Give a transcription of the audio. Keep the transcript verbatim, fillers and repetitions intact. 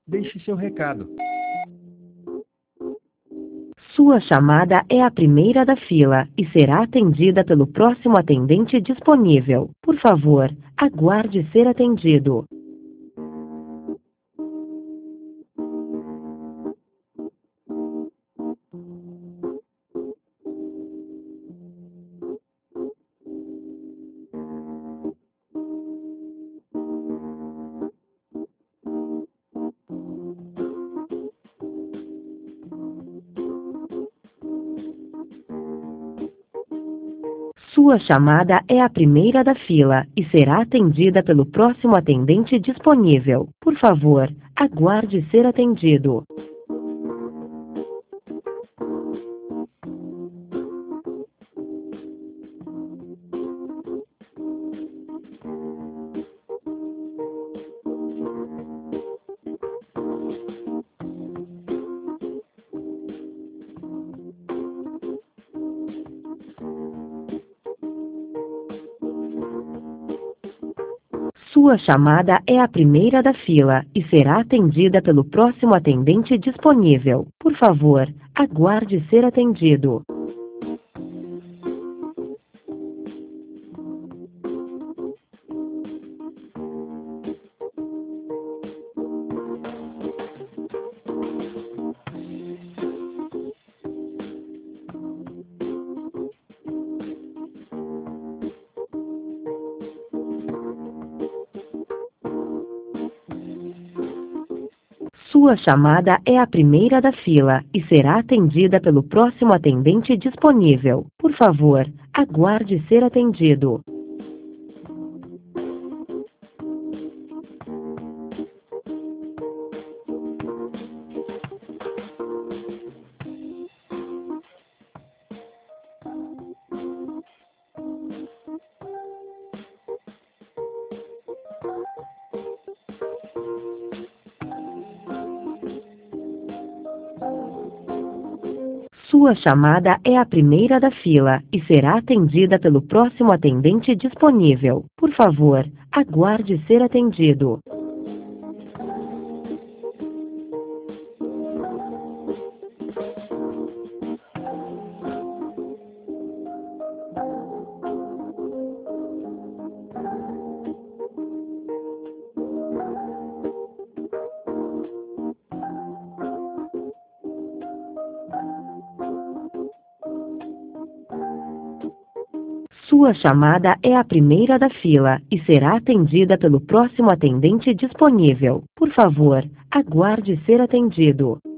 Deixe seu recado. Sua chamada é a primeira da fila e será atendida pelo próximo atendente disponível. Por favor, aguarde ser atendido. Sua chamada é a primeira da fila e será atendida pelo próximo atendente disponível. Por favor, aguarde ser atendido. Sua chamada é a primeira da fila e será atendida pelo próximo atendente disponível. Por favor, aguarde ser atendido. Sua chamada é a primeira da fila e será atendida pelo próximo atendente disponível. Por favor, aguarde ser atendido. Sua chamada é a primeira da fila e será atendida pelo próximo atendente disponível. Por favor, aguarde ser atendido. Sua chamada é a primeira da fila e será atendida pelo próximo atendente disponível. Por favor, aguarde ser atendido.